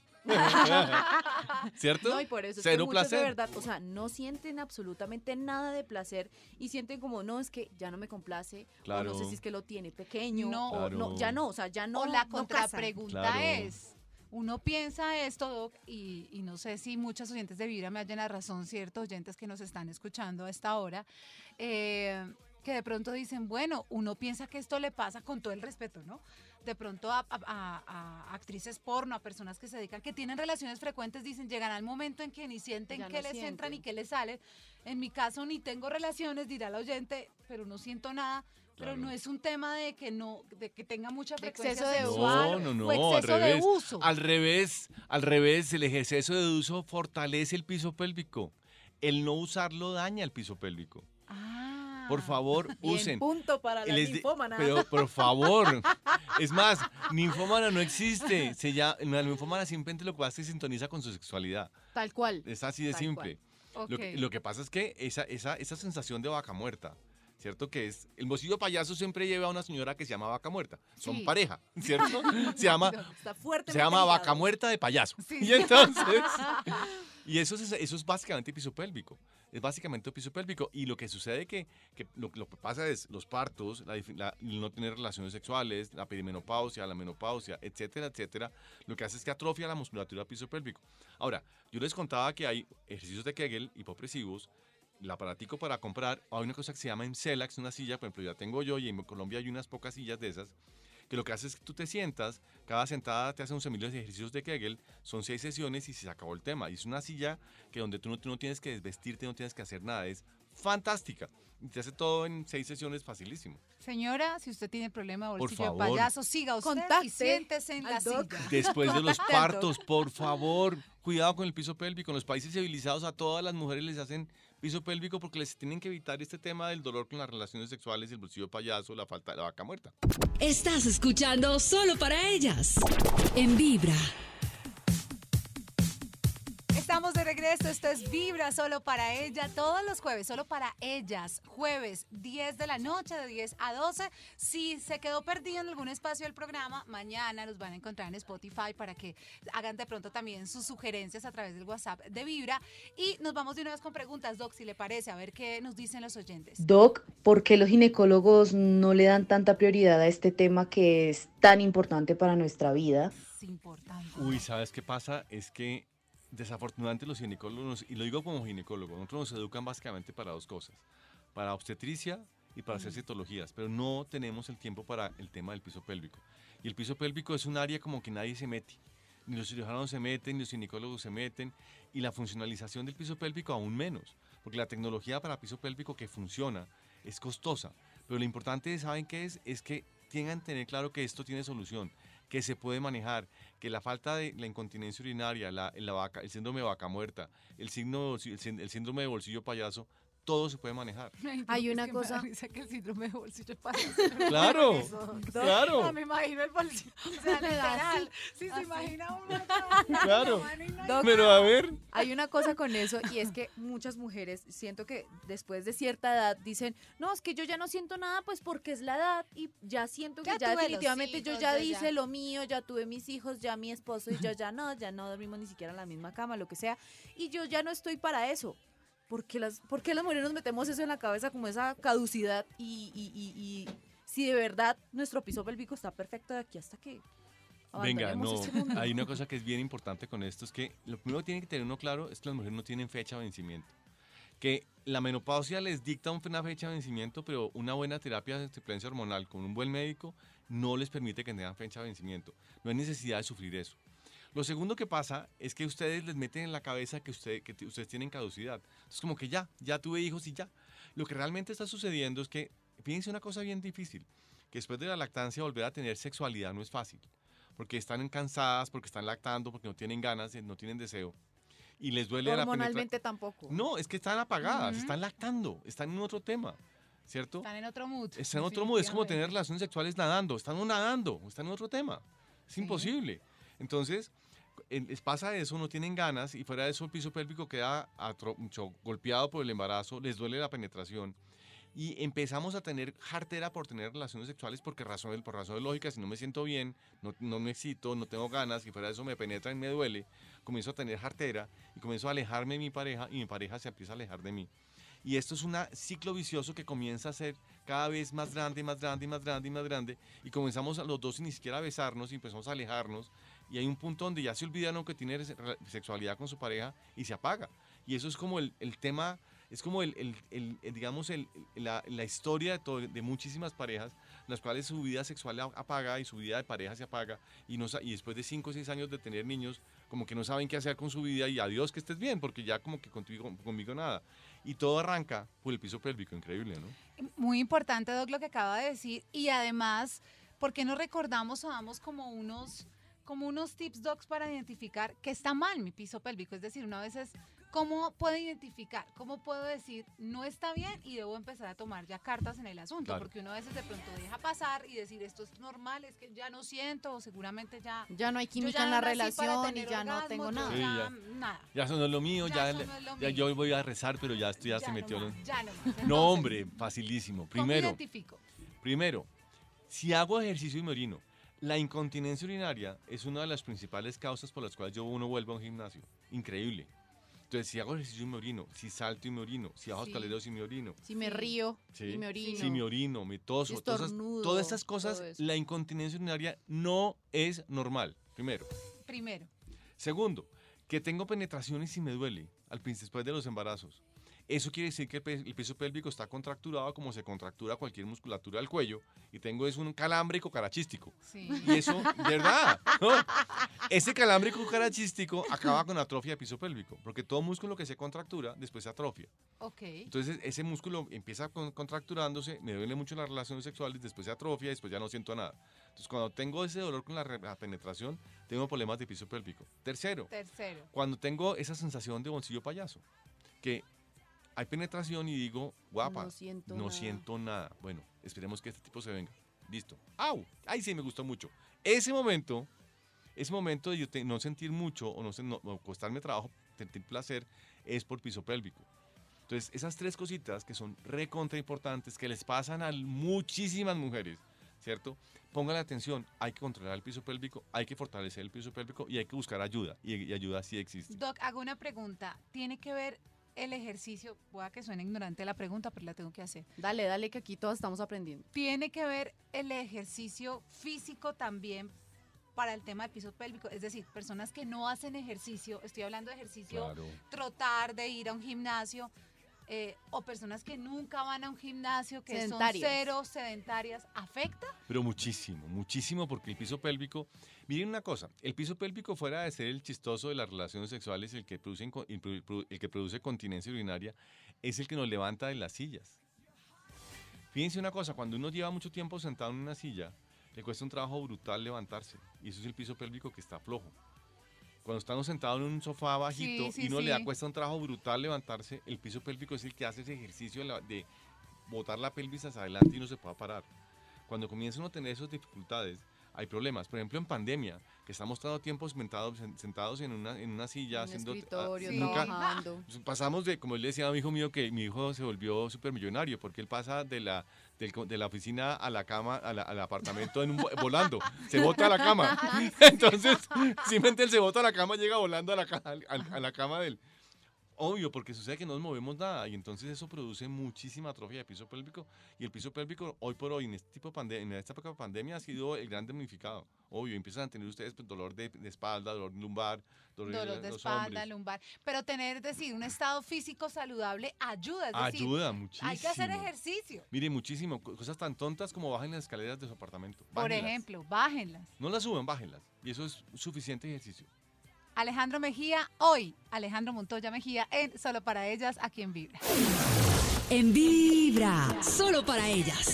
¿Cierto? No, y por eso es Cero que muchos placer. de verdad, o sea, no sienten absolutamente nada de placer y sienten como, no, es que ya no me complace, o Claro. no sé si es que lo tiene pequeño, No. o no, Claro. ya no, o sea, ya no. o la no casan. contrapregunta Claro. es, uno piensa esto, Doc, y, y no sé si muchos oyentes de Vibra me hallen la razón, ciertos oyentes que nos están escuchando a esta hora, eh, que de pronto dicen, bueno, uno piensa que esto le pasa con todo el respeto, ¿no? De pronto a, a- a- a actrices porno, a personas que se dedican, que tienen relaciones frecuentes, dicen, llegan al momento en que ni sienten Ya qué no les entra sienten. ni qué les sale. En mi caso ni tengo relaciones, dirá el oyente, pero no siento nada. Pero Claro. no es un tema de que no, de que tenga mucha De frecuencia exceso de sexual No, no, o no, al exceso de revés. uso. Al revés, al revés, el exceso de uso fortalece el piso pélvico. El no usarlo daña el piso pélvico. Ah. Por favor, Bien, usen. punto para la Les di- linfómana. Pero por favor, es más, ninfómana no existe. Se llama, la ninfómana simplemente lo que hace es sintoniza con su sexualidad. Tal cual. Es así de Tal simple. Lo, que, Ok. lo que pasa es que esa, esa, esa sensación de vaca muerta, ¿cierto? Que es, el bolsillo payaso siempre lleva a una señora que se llama Vaca Muerta. Son Sí. pareja, ¿cierto? Se llama, Está fuerte. se llama Vaca Muerta de payaso. Sí. Y entonces, y eso es, eso es básicamente piso pélvico. Es básicamente piso pélvico. Y lo que sucede que, que lo, lo que pasa es los partos, la, dif- la- el no tener relaciones sexuales, la perimenopausia, la menopausia, etcétera, etcétera, lo que hace es que atrofia la musculatura del piso pélvico. Ahora, yo les contaba que hay ejercicios de Kegel hipopresivos, el aparatico para comprar, hay una cosa que se llama Emcelax, una silla, por ejemplo, ya tengo yo y en Colombia hay unas pocas sillas de esas, que lo que hace es que tú te sientas, cada sentada te hace un semillero de ejercicios de Kegel, son seis sesiones y se acabó el tema. Y es una silla que donde tú no, tú no tienes que desvestirte, no tienes que hacer nada, es fantástica. Y te hace todo en seis sesiones facilísimo. Señora, si usted tiene problema de Por bolsillo de favor. payaso, siga usted Contacte y siéntese en al la doc. silla. Después de los Contacte al partos, por favor, cuidado con el piso pélvico. En los países civilizados a todas las mujeres les hacen piso pélvico porque les tienen que evitar este tema del dolor con las relaciones sexuales, el bolsillo payaso, la falta de la vaca muerta. Estás escuchando Solo para Ellas en Vibra. Estamos de regreso, esto es Vibra solo para ella, todos los jueves, solo para ellas, jueves diez de la noche, de diez a doce. Si se quedó perdido en algún espacio del programa, mañana los van a encontrar en Spotify para que hagan de pronto también sus sugerencias a través del WhatsApp de Vibra. Y nos vamos de una vez con preguntas, Doc, si le parece, a ver qué nos dicen los oyentes. Doc, ¿por qué los ginecólogos no le dan tanta prioridad a este tema que es tan importante para nuestra vida? Es importante. Uy, ¿sabes qué pasa? Es que desafortunadamente los ginecólogos, y lo digo como ginecólogo, nosotros nos educan básicamente para dos cosas, para obstetricia y para hacer citologías, pero no tenemos el tiempo para el tema del piso pélvico. Y el piso pélvico es un área como que nadie se mete, ni los cirujanos se meten, ni los ginecólogos se meten, y la funcionalización del piso pélvico aún menos, porque la tecnología para piso pélvico que funciona es costosa, pero lo importante, ¿saben qué es? Es que tengan que tener claro que esto tiene solución, que se puede manejar, que la falta de la incontinencia urinaria, la, la vaca, el síndrome de vaca muerta, el, signo, el, sín- el síndrome de bolsillo payaso, todo se puede manejar. Ay, Hay es una que me da cosa- risa que el síndrome de bolsillo payaso. Claro, Eso. claro. No, me imagino el bolsillo. O sea, Le da literal. así, Si se así. imagina uno. Claro. Doc, Pero a ver, hay una cosa con eso y es que muchas mujeres siento que después de cierta edad dicen, no, es que yo ya no siento nada pues porque es la edad y ya siento que Ya ya, tuve los definitivamente yo hijos, ya yo hice ya". lo mío, ya tuve mis hijos, ya mi esposo y yo ya no, ya no dormimos ni siquiera en la misma cama, lo que sea, y yo ya no estoy para eso. ¿Por qué las, por qué las mujeres nos metemos eso en la cabeza como esa caducidad y, y, y, y si de verdad nuestro piso pélvico está perfecto de aquí hasta que venga, abandonemos no, este mundo? hay una cosa que es bien importante con esto, es que lo primero que tiene que tener uno claro es que las mujeres no tienen fecha de vencimiento. Que la menopausia les dicta una fecha de vencimiento, pero una buena terapia de suplencia hormonal con un buen médico no les permite que tengan fecha de vencimiento. No hay necesidad de sufrir eso. Lo segundo que pasa es que ustedes les meten en la cabeza que, usted, que t- ustedes tienen caducidad. Entonces como que ya, ya tuve hijos y ya. Lo que realmente está sucediendo es que, fíjense una cosa bien difícil, que después de la lactancia volver a tener sexualidad no es fácil. Porque están cansadas, porque están lactando, porque no tienen ganas, eh, no tienen deseo. Y les duele la penetración. Hormonalmente tampoco. No, es que están apagadas, Ujú. están lactando, están en otro tema, ¿cierto? Están en otro mood. Están en otro modo, es como tener definitivamente. relaciones sexuales nadando, están nadando, están en otro tema. Es Sí. imposible. Entonces, eh, les pasa eso, no tienen ganas y fuera de eso el piso pélvico queda atro- mucho golpeado por el embarazo, les duele la penetración y empezamos a tener jartera por tener relaciones sexuales porque razón, por razones lógicas, si no me siento bien, no, no me excito, no tengo ganas y fuera de eso me penetran y me duele, comienzo a tener jartera y comienzo a alejarme de mi pareja y mi pareja se empieza a alejar de mí. Y esto es un ciclo vicioso que comienza a ser cada vez más grande, más grande, más grande y más grande. Y comenzamos a los dos sin ni siquiera a besarnos y empezamos a alejarnos. Y hay un punto donde ya se olvidan que tiene re- sexualidad con su pareja y se apaga. Y eso es como el, el tema, es como el, el- el- el, digamos, el- el- la, la historia de, todo- de muchísimas parejas, las cuales su vida sexual a- apaga y su vida de pareja se apaga. Y, no, sa- y después de cinco o seis años de tener niños, como que no saben qué hacer con su vida y adiós que estés bien, porque ya como que contigo, conmigo nada. Y todo arranca por el piso pélvico, increíble, ¿no? Muy importante, Doc, lo que acaba de decir. Y además, ¿por qué no recordamos o damos como unos, como unos tips, Docs, para identificar que está mal mi piso pélvico? Es decir, una vez es ¿cómo puedo identificar? ¿Cómo puedo decir no está bien y debo empezar a tomar ya cartas en el asunto? Claro. Porque uno a veces de pronto deja pasar y decir esto es normal, es que ya no siento, o seguramente ya... Ya no hay yo química ya en la nací para relación y tener ya no orgasmo, tengo yo nada. Sí, ya, ya. nada. Ya eso no es lo mío, Ya ya, eso le- no es lo ya mío. yo voy a rezar, pero ya esto ya, Ya se no metió. más, en- ya no más. No, Entonces, hombre, facilísimo. ¿cómo Primero, identifico? primero, si hago ejercicio y me orino, la incontinencia urinaria es una de las principales causas por las cuales yo uno vuelve a un gimnasio. Increíble. Entonces, si hago ejercicio y me orino, si salto y me orino, si bajo Sí. escaleras y me orino, Si me Sí. río Sí. y me orino. si me orino, me toso, Si todas esas, estornudo, todas esas cosas, todo eso. la incontinencia urinaria no es normal. Primero. Primero. Segundo, que tengo penetraciones y me duele al principio después de los embarazos. Eso quiere decir que el, pe- el piso pélvico está contracturado como se contractura cualquier musculatura del cuello y tengo es un calambre cucarachístico. Sí. Y eso, de verdad, ¿no? Ese calambre cucarachístico acaba con atrofia de piso pélvico, porque todo músculo que se contractura después se atrofia. Ok. Entonces ese músculo empieza con- contracturándose, me duele mucho las relaciones sexuales, después se atrofia y después ya no siento nada. Entonces cuando tengo ese dolor con la, re- la penetración, tengo problemas de piso pélvico. Tercero, Tercero. cuando tengo esa sensación de bolsillo payaso, que hay penetración y digo, guapa, No siento no nada. siento nada. Bueno, esperemos que este tipo se venga. Listo. ¡Au! ¡Ay, sí, me gustó mucho! Ese momento, ese momento de yo te- no sentir mucho o no, sen- no- no costarme trabajo, sentir placer, es por piso pélvico. Entonces, esas tres cositas que son recontra importantes, que les pasan a muchísimas mujeres, ¿cierto? Pongan atención, hay que controlar el piso pélvico, hay que fortalecer el piso pélvico y hay que buscar ayuda. Y, y ayuda sí existe. Doc, hago una pregunta. ¿Tiene que ver el ejercicio? Pueda que suene ignorante la pregunta, pero la tengo que hacer. Dale, dale, que aquí todos estamos aprendiendo. ¿Tiene que ver el ejercicio físico también para el tema del piso pélvico? Es decir, personas que no hacen ejercicio, estoy hablando de ejercicio, Claro. trotar, de ir a un gimnasio, eh, o personas que nunca van a un gimnasio, que Sedentarias. son cero sedentarias, ¿afecta? Pero muchísimo, muchísimo, porque el piso pélvico, miren una cosa, el piso pélvico fuera de ser el chistoso de las relaciones sexuales, el que produce, inco- el produ- el que produce continencia urinaria, es el que nos levanta de las sillas. Fíjense una cosa, cuando uno lleva mucho tiempo sentado en una silla, le cuesta un trabajo brutal levantarse, y eso es el piso pélvico que está flojo. Cuando estamos sentados en un sofá bajito Sí, sí, y uno le da sí. cuesta un trabajo brutal levantarse, el piso pélvico es el que hace ese ejercicio de, la- de botar la pelvis hacia adelante y no se pueda parar. Cuando comienza uno a tener esas dificultades, hay problemas. Por ejemplo, en pandemia, que estamos todo tiempo sentados, sentados en una, en una silla, En un haciendo... escritorio, sí. nunca- trabajando. Pasamos de, como él le decía a mi hijo mío, que mi hijo se volvió supermillonario, porque él pasa de la, del co- de la oficina a la cama, a la- al apartamento en un, vo- volando. Se bota a la cama. Entonces, simplemente él se bota a la cama, llega volando a la, ca- al- al- a la cama del... Obvio, porque sucede que no nos movemos nada y entonces eso produce muchísima atrofia de piso pélvico y el piso pélvico hoy por hoy en este tipo de pandemia, en esta época de pandemia ha sido el gran damnificado. Obvio, empiezan a tener ustedes pues, dolor de, de espalda, dolor lumbar, dolor, Dolor en de los espalda, hombres. lumbar. Pero tener, es decir, un estado físico saludable ayuda. Es decir, Ayuda muchísimo. hay que hacer ejercicio. Mire, muchísimo. co- Cosas tan tontas como bajen las escaleras de su apartamento. Por Bájenlas. ejemplo, bájenlas. No las suban, bájenlas. Y eso es suficiente ejercicio. Alejandro Mejía, hoy Alejandro Montoya Mejía en Solo para Ellas, aquí en Vibra. En Vibra, solo para ellas.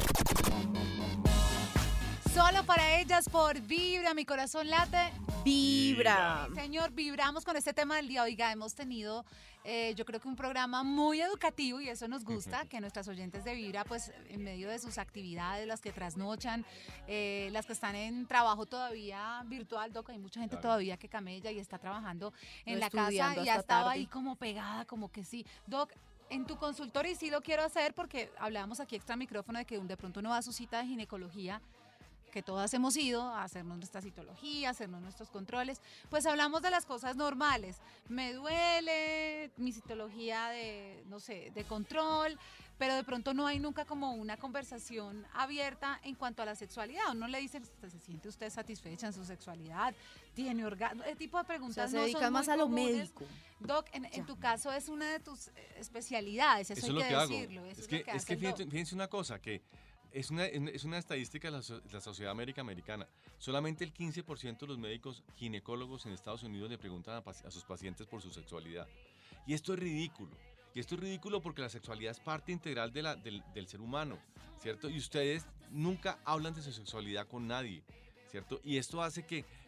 Solo para ellas por Vibra, mi corazón late. Vibra. Señor, vibramos con este tema del día. Oiga, hemos tenido, eh, yo creo que un programa muy educativo y eso nos gusta, que nuestras oyentes de Vibra, pues en medio de sus actividades, las que trasnochan, eh, las que están en trabajo todavía virtual, Doc, hay mucha gente Claro. todavía que camella y está trabajando en O la casa estudiando y ha hasta estado tarde. ahí como pegada, como que sí. Doc, en tu consultorio, y sí lo quiero hacer porque hablábamos aquí extra micrófono de que de pronto uno va a su cita de ginecología, que todas hemos ido a hacernos nuestra citología, a hacernos nuestros controles, pues hablamos de las cosas normales. Me duele, mi citología de, no sé, de control, pero de pronto no hay nunca como una conversación abierta en cuanto a la sexualidad. Uno le dice, ¿se siente usted satisfecha en su sexualidad? ¿Tiene orgasmo? Ese tipo de O preguntas sea, se no dedican son más muy a lo comunes. médico. Doc, en, en Ya. tu caso es una de tus eh, especialidades, eso, Eso, hay es lo que, que hago. decirlo. Eso Es que, lo que es hace que el fíjense, doc. fíjense una cosa, que es una, es una estadística de la, so- de la Sociedad Médica Americana. Solamente el quince por ciento de los médicos ginecólogos en Estados Unidos le preguntan a, paci- a sus pacientes por su sexualidad. Y esto es ridículo. Y esto es ridículo porque la sexualidad es parte integral de la, del, del ser humano, ¿cierto? Y ustedes nunca hablan de su sexualidad con nadie, ¿cierto? Y esto hace que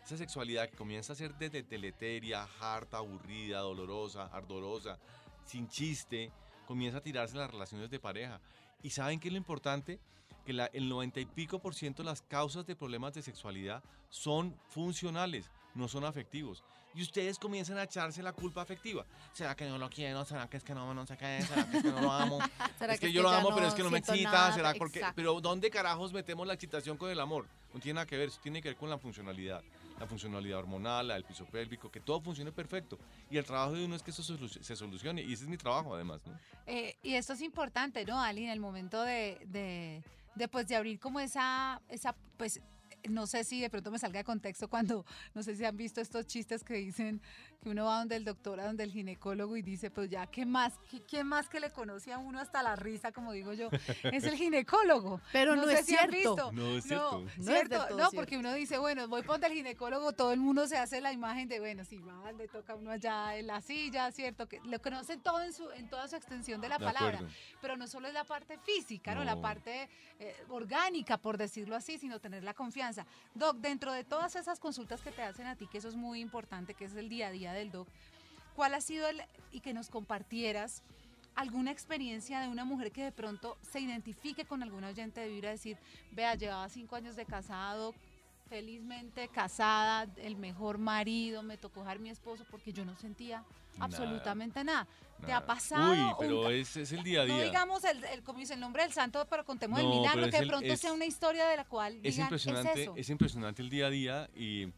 esa sexualidad que comienza a ser desde deleteria, harta, aburrida, dolorosa, ardorosa, sin chiste, comienza a tirarse en las relaciones de pareja. ¿Y saben qué es lo importante? Que la, el noventa y pico por ciento de las causas de problemas de sexualidad son funcionales, no son afectivos. Y ustedes comienzan a echarse la culpa afectiva. ¿Será que no lo quiero? ¿Será que es que no, no sé qué? ¿Será que es que no lo amo? ¿Será Es que, que yo es lo que ya amo, no pero es que no me siento excita. nada? ¿Será porque? Exacto. Pero ¿dónde carajos metemos la excitación con el amor? No tiene nada que ver, eso tiene que ver con la funcionalidad. La funcionalidad hormonal, la del piso pélvico, que todo funcione perfecto. Y el trabajo de uno es que eso solu- se solucione. Y ese es mi trabajo, además, ¿no? Eh, y esto es importante, ¿no, Ali? En el momento de, de, de, pues, de abrir como esa, esa, pues, no sé si de pronto me salga de contexto cuando, no sé si han visto estos chistes que dicen que uno va donde el doctor, a donde el ginecólogo y dice, pues ya, ¿qué más? ¿Qué, ¿Quién más que le conoce a uno hasta la risa, como digo yo? Es el ginecólogo. Pero no sé es si han cierto. visto. No es cierto. No, No es cierto, del todo no, cierto. porque uno dice, bueno, voy por el ginecólogo, todo el mundo se hace la imagen de, bueno, si va, le toca a uno allá en la silla, ¿cierto? Que lo conocen todo en, su, en toda su extensión de la De palabra. acuerdo. Pero no solo es la parte física, ¿no? La No. parte eh, orgánica, por decirlo así, sino tener la confianza. Doc, dentro de todas esas consultas que te hacen a ti, que eso es muy importante, que es el día a día del doc, ¿cuál ha sido el, y que nos compartieras alguna experiencia de una mujer que de pronto se identifique con alguna oyente de Vibra, decir, vea, llevaba cinco años de casado, felizmente casada, el mejor marido, me tocó dejar mi esposo porque yo no sentía Nada. absolutamente nada. ¿Te Nada. ha pasado? Uy, un pero ca- es, es el día a día. No digamos, el, el, como dice el nombre del santo, pero contemos el No, milagro, pero es que de el- pronto es- sea una historia de la cual Es digan, impresionante, es eso. es impresionante el día a día y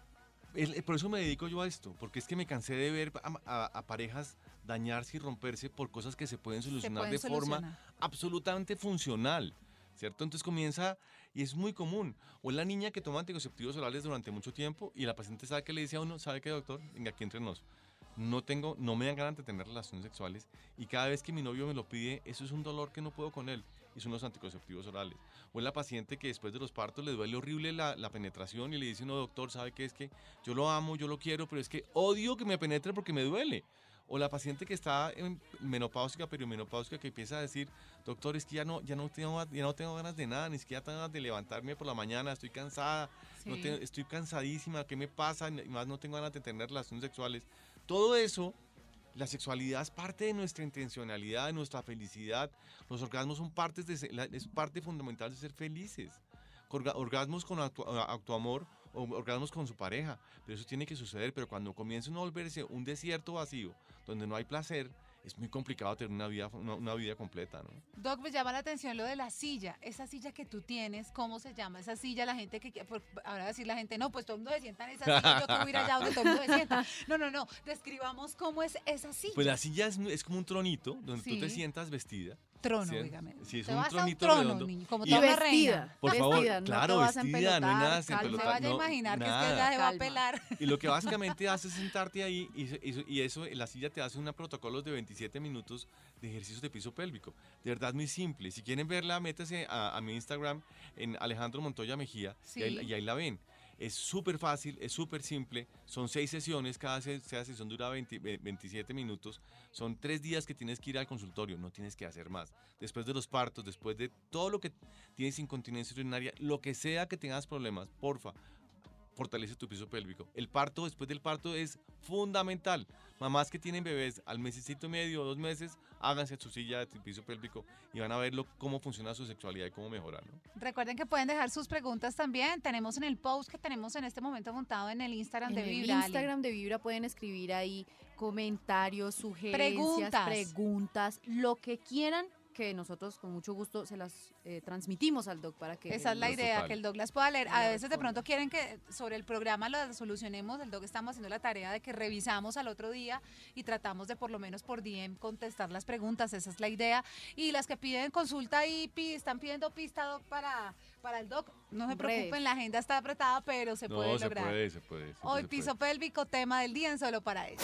el- por eso me dedico yo a esto, porque es que me cansé de ver a, a- a parejas dañarse y romperse por cosas que se pueden Se solucionar pueden de forma solucionar. absolutamente funcional, ¿cierto? Entonces comienza, y es muy común, o es la niña que toma anticonceptivos orales durante mucho tiempo y la paciente sabe que le dice a uno, ¿sabe qué, doctor? Venga, aquí entre nos. No tengo, no me dan ganas de tener relaciones sexuales y cada vez que mi novio me lo pide, eso es un dolor que no puedo con él y son los anticonceptivos orales. O es la paciente que después de los partos le duele horrible la, la penetración y le dice, no, doctor, ¿sabe qué? Es que yo lo amo, yo lo quiero, pero es que odio que me penetre porque me duele. O la paciente que está en menopáusica, perimenopáusica, que empieza a decir, doctor, es que ya no, ya no, tengo, ya no tengo ganas de nada, ni siquiera tengo ganas de levantarme por la mañana, estoy cansada, no Sí. te- estoy cansadísima, ¿qué me pasa? Y más no tengo ganas de tener relaciones sexuales. Todo eso, la sexualidad es parte de nuestra intencionalidad, de nuestra felicidad. Los orgasmos son partes de ser- la- es parte fundamental de ser felices. Orga- orgasmos con auto- autoamor o orgasmos con su pareja, pero eso tiene que suceder. Pero cuando comienza uno a volverse un desierto vacío, donde no hay placer, es muy complicado tener una vida, una, una vida completa, ¿no? Doc, me llama la atención lo de la silla. Esa silla que tú tienes, ¿cómo se llama? Esa silla, la gente que... por- ahora va a decir la gente, no, pues todo el mundo se sienta en esa silla, yo que voy a ir allá donde todo el mundo se sienta. No, no, no, describamos cómo es esa silla. Pues la silla es, es como un tronito donde tú te Sí. sientas vestida. Trono, Sí, dígame. sí, es Te un vas a tronito trono, redondo. niño, como Y toda una vestida. reina. Por favor, Vestida, no te claro, vas a vestida, no hay nada de empelotar, calma. No se empelotar, vaya a no, imaginar que es que nada. ella se va a Calma. pelar. Y lo que básicamente hace es sentarte ahí y, se- y eso- y eso, la silla te hace unos protocolos de veintisiete minutos de ejercicios de piso pélvico. De verdad muy simple. Si quieren verla, métese a, a mi Instagram en Alejandro Montoya Mejía y, ahí, Sí. y ahí la ven. Es súper fácil, es súper simple. Son seis sesiones, cada, se- cada sesión dura veinte, ve- veintisiete minutos. Son tres días que tienes que ir al consultorio, no tienes que hacer más. Después de los partos, después de todo lo que tienes incontinencia urinaria, lo que sea que tengas problemas, porfa, fortalece tu piso pélvico. El parto, después del parto, es fundamental. Mamás que tienen bebés al mesecito y medio o dos meses, háganse su silla de piso pélvico y van a ver lo- cómo funciona su sexualidad y cómo mejorar, ¿no? Recuerden que pueden dejar sus preguntas también. Tenemos en el post que tenemos en este momento montado en el Instagram En de el Vibra. Ali. Instagram de Vibra pueden escribir ahí comentarios, sugerencias, Preguntas. preguntas, lo que quieran, que nosotros con mucho gusto se las eh, transmitimos al doc para que... Esa es la No, idea, total. que el doc las pueda leer. A No veces de responda. pronto quieren que sobre el programa lo solucionemos. El doc estamos haciendo la tarea de que revisamos al otro día y tratamos de por lo menos por D M contestar las preguntas. Esa es la idea. Y las que piden consulta y pi- están pidiendo pista, doc, para, para el doc. No se Redes. preocupen, la agenda está apretada, pero se puede no, se lograr. puede, se puede. siempre Hoy se piso puede. pélvico, tema del día en Solo para ellos.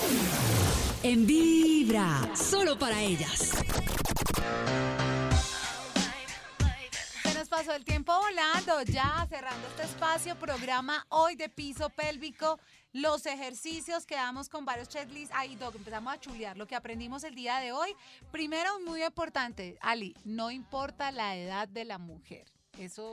En Vibra, solo para ellas. Se nos pasó el tiempo volando, ya cerrando este espacio, programa hoy de piso pélvico, los ejercicios, quedamos con varios checklists, ahí Doc, empezamos a chulear lo que aprendimos el día de hoy. Primero, muy importante, Ali, no importa la edad de la mujer, eso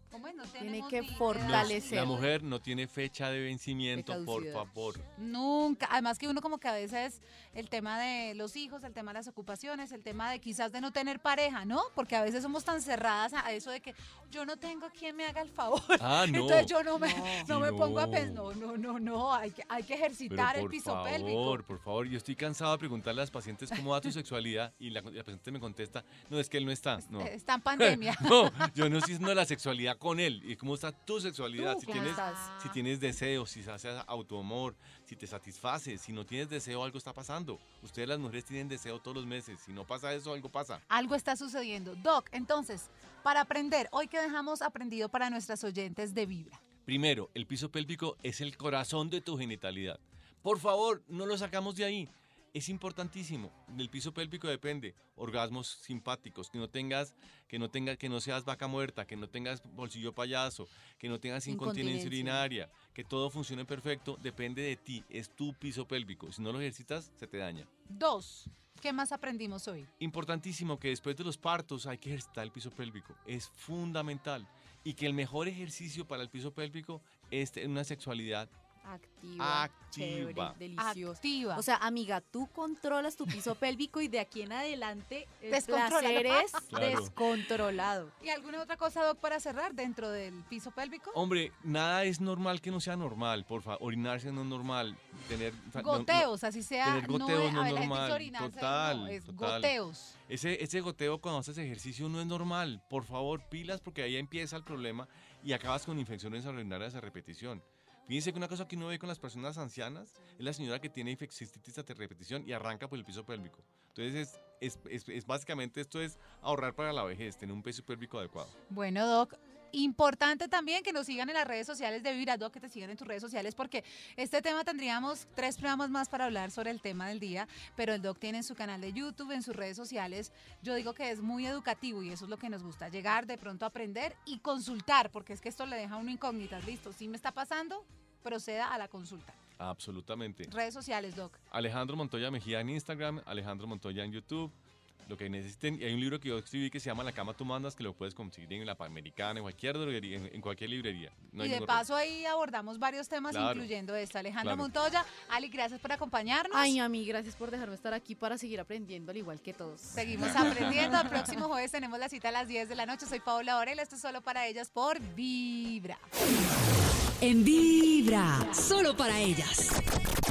¿Cómo es? No Tiene tenemos que ni idea. fortalecer. La mujer no tiene fecha de vencimiento, De por caducidad. favor. Nunca, además que uno como que a veces el tema de los hijos, el tema de las ocupaciones, el tema de quizás de no tener pareja, ¿no? Porque a veces somos tan cerradas a eso de que yo no tengo quien me haga el favor. Ah, no. Entonces yo no me, No. no me Sí, pongo a no. pensar, no, no, no, no, hay que, hay que Pero ejercitar el por piso favor, pélvico. por favor, yo estoy cansado de preguntarle a las pacientes cómo va tu sexualidad y la, la paciente me contesta, no, es que él no está. No. Eh, Está en pandemia. No, yo no estoy diciendo la sexualidad con él. ¿Y cómo está tu sexualidad? Tú, si, ¿cómo tienes, estás? si tienes deseos, si haces autoamor, si te satisfaces, si no tienes deseo, algo está pasando. Ustedes las mujeres tienen deseo todos los meses. Si no pasa eso, algo pasa. Algo está sucediendo. Doc, entonces, para aprender, hoy que dejamos aprendido para nuestras oyentes de Vibra. Primero, el piso pélvico es el corazón de tu genitalidad. Por favor, no lo sacamos de ahí. Es importantísimo. Del piso pélvico depende orgasmos simpáticos, que no tengas, que no tengas, que no seas vaca muerta, que no tengas bolsillo payaso, que no tengas incontinencia Incontinencia. urinaria, que todo funcione perfecto, depende de ti. Es tu piso pélvico. Si no lo ejercitas, se te daña. Dos, ¿qué más aprendimos hoy? Importantísimo que después de los partos hay que ejercitar el piso pélvico. Es fundamental. Y que el mejor ejercicio para el piso pélvico es tener una sexualidad Activa, Activa. chévere, delicioso. Activa. O sea, amiga, tú controlas tu piso pélvico y de aquí en adelante el Descontrólalo. placer es Claro. descontrolado. ¿Y alguna otra cosa, Doc, para cerrar dentro del piso pélvico? Hombre, nada es normal que no sea normal, por favor. Orinarse no es normal. Tener no- no- Goteos, así sea. tener goteos es, no a es ver, la gente normal, dice orinarse, total, no, es total. goteos. ese, ese goteo cuando haces ejercicio no es normal. Por favor, pilas porque ahí empieza el problema y acabas con infecciones urinarias a repetición. Fíjense que una cosa que uno ve con las personas ancianas es la señora que tiene infeccitis a repetición y arranca por el piso pélvico. Entonces, es, es, es, es básicamente esto es ahorrar para la vejez, tener un piso pélvico adecuado. Bueno, Doc, importante también que nos sigan en las redes sociales de Vibra, Doc, que te sigan en tus redes sociales, porque este tema tendríamos tres programas más para hablar sobre el tema del día, pero el Doc tiene en su canal de YouTube, en sus redes sociales, yo digo que es muy educativo y eso es lo que nos gusta, llegar de pronto a aprender y consultar, porque es que esto le deja a uno incógnitas, listo, si me está pasando, proceda a la consulta. Absolutamente. Redes sociales, Doc. Alejandro Montoya Mejía en Instagram, Alejandro Montoya en YouTube, lo que necesiten. Y hay un libro que yo escribí que se llama La cama tú mandas, que lo puedes conseguir en la Panamericana, en cualquier librería, en, en cualquier librería. No hay y de ningún paso ahí abordamos varios temas, Claro. incluyendo esto. Alejandro Claro. Montoya, Ali, gracias por acompañarnos. Ay, a mí, gracias por dejarme estar aquí para seguir aprendiendo, al igual que todos. Seguimos aprendiendo. El próximo jueves tenemos la cita a las diez de la noche. Soy Paola Orel. Esto es Solo para Ellas por Vibra. En Vibra, solo para ellas.